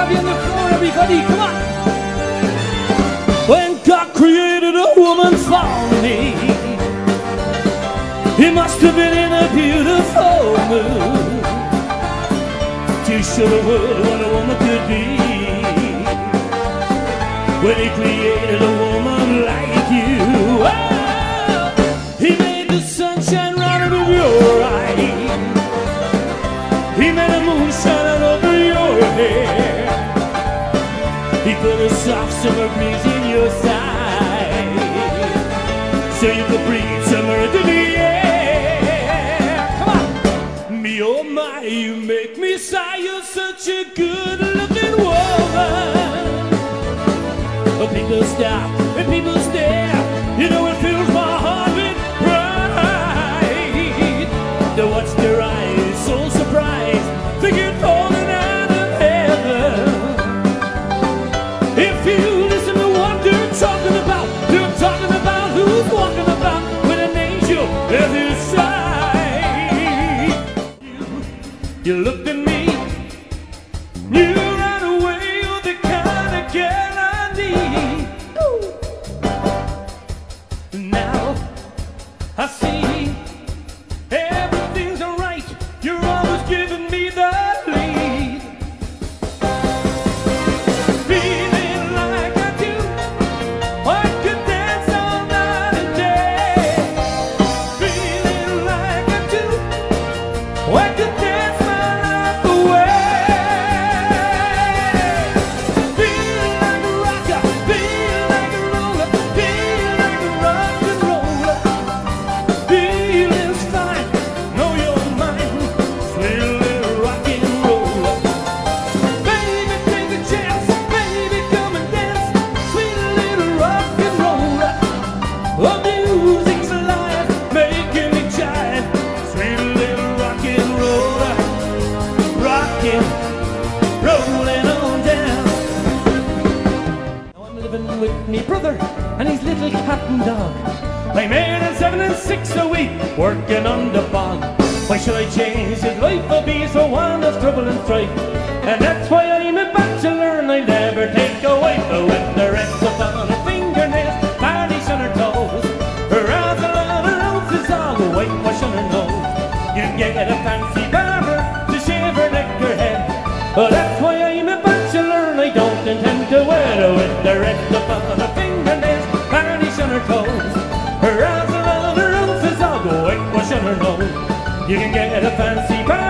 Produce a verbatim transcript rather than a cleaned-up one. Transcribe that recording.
have you on the floor, everybody, come on. When God created a woman for me, He must have been in a beautiful mood to show the world what a woman could be. When He created a woman like you, oh, He made the sunshine right out of your eyes. He made the moon shine out over your hair. He put a soft summer breeze in your side, so you could breathe summer into the air. Come on! Me, oh my, you make me sigh. You're such a good-looking woman. But people stop and people stare. You know it fills my heart with pride to watch their eyes so surprised, thinking falling out of heaven. If you listen to what they're talking about, they're talking about who's walking about with an angel at his side. You, you looked at me, knew right away you're the kind of girl I need. Ooh. Now I see everything's alright. You're always giving me the lead. Feeling like I do, I could dance all night and day. Feeling like I do, I could dance my life away. Feel like a rocker, feel like a roller, feel like a rock and roller. Feeling's fine, know you're mine, sweet little rock and roller. Baby, take a chance, baby, come and dance, sweet little rock and roller. Oh, music's alive, making me jive, sweet little rock and roller. Rockin', rolling on down. Now I'm living with me brother and his little cat and dog. I'm earning seven and six a week, working on the bog. Why should I change his life or be so one of trouble and strife? And that's why I'm a bachelor and I never take a wife. But with the rest of on her fingernails, varnish on her toes, her eyes and all her ounces all the whitewash on her nose. You can get a fancy barber to shave her neck or head. Well, that's why I'm a bachelor and I don't intend to wed her. With the rest of on her fingernails, varnish on her toes, her eyes and all her ounces all the whitewash on her nose. You can get a fancy barber